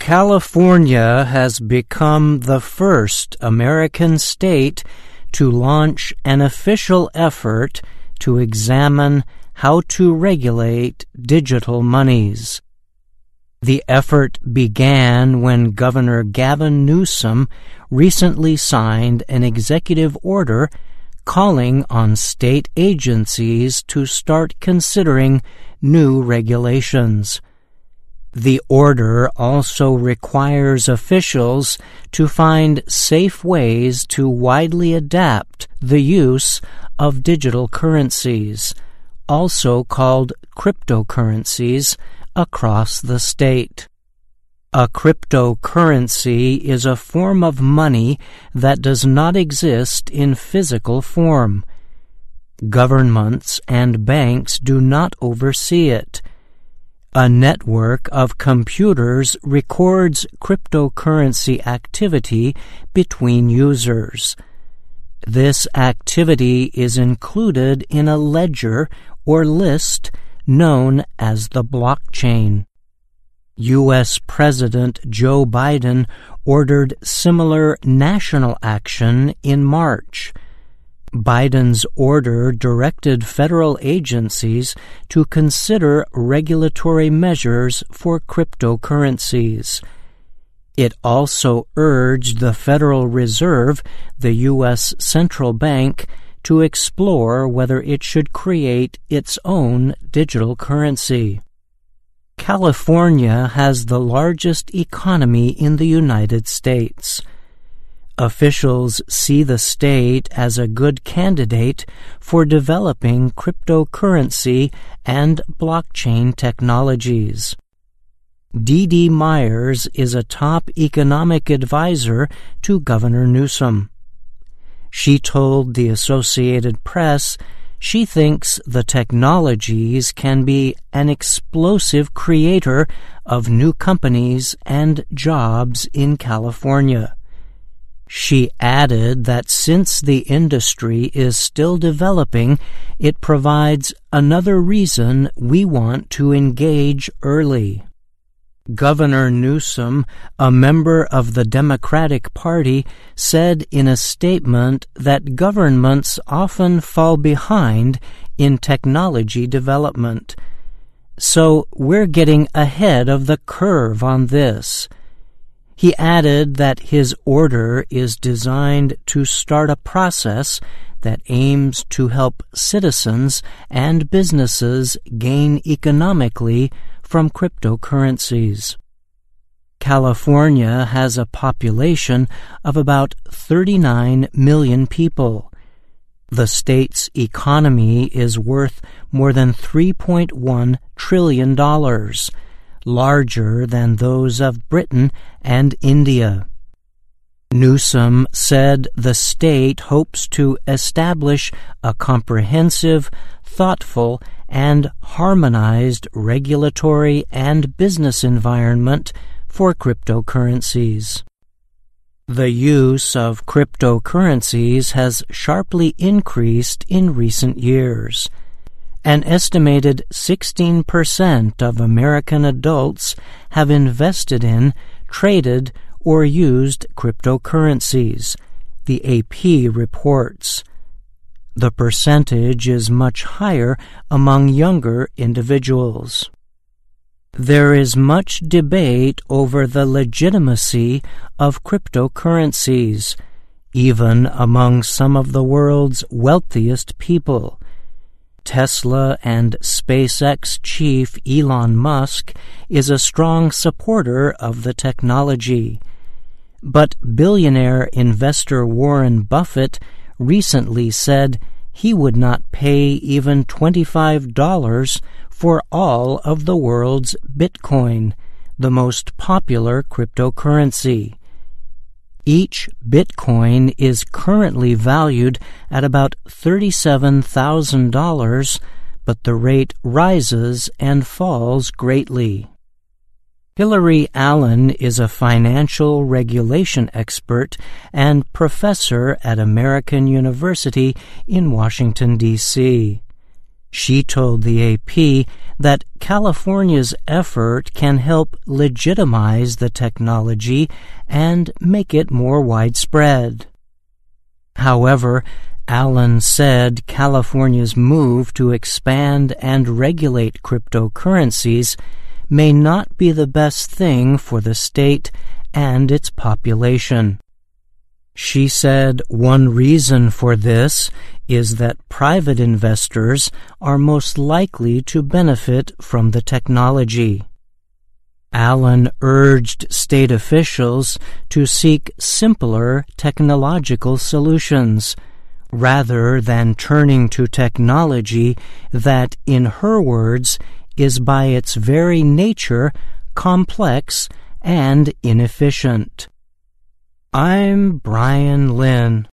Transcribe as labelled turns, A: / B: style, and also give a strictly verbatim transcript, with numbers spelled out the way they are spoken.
A: California has become the first American state to launch an official effort to examine how to regulate digital monies. The effort began when Governor Gavin Newsom recently signed an executive order calling on state agencies to start considering new regulations. The order also requires officials to find safe ways to widely adapt the use of digital currencies, also called cryptocurrencies, across the state. A cryptocurrency is a form of money that does not exist in physical form. Governments and banks do not oversee it. A network of computers records cryptocurrency activity between users. This activity is included in a ledger or list known as the blockchain. U S President Joe Biden ordered similar national action in March. Biden's order directed federal agencies to consider regulatory measures for cryptocurrencies. It also urged the Federal Reserve, the U S central bank, to explore whether it should create its own digital currency. California has the largest economy in the United States. Officials see the state as a good candidate for developing cryptocurrency and blockchain technologies. Dee Dee Myers is a top economic advisor to Governor Newsom. She told the Associated Press she thinks the technologies can be an explosive creator of new companies and jobs in California. She added that since the industry is still developing, it provides another reason we want to engage early. Governor Newsom, a member of the Democratic Party, said in a statement that governments often fall behind in technology development. So we're getting ahead of the curve on this. He added that his order is designed to start a process that aims to help citizens and businesses gain economically from cryptocurrencies. California has a population of about thirty-nine million people. The state's economy is worth more than three point one trillion dollars, larger than those of Britain and India. Newsom said the state hopes to establish a comprehensive, thoughtful, and harmonized regulatory and business environment for cryptocurrencies. The use of cryptocurrencies has sharply increased in recent years. An estimated sixteen percent of American adults have invested in, traded, or used cryptocurrencies, the A P reports. The percentage is much higher among younger individuals. There is much debate over the legitimacy of cryptocurrencies, even among some of the world's wealthiest people. Tesla and SpaceX chief Elon Musk is a strong supporter of the technology. But billionaire investor Warren Buffett recently said he would not pay even twenty-five dollars for all of the world's Bitcoin, the most popular cryptocurrency. Each Bitcoin is currently valued at about thirty-seven thousand dollars, but the rate rises and falls greatly. Hillary Allen is a financial regulation expert and professor at American University in Washington, D C She told the A P that California's effort can help legitimize the technology and make it more widespread. However, Allen said California's move to expand and regulate cryptocurrencies may not be the best thing for the state and its population. She said one reason for this is that private investors are most likely to benefit from the technology. Allen urged state officials to seek simpler technological solutions, rather than turning to technology that, in her words, is by its very nature complex and inefficient. I'm Brian Lynn.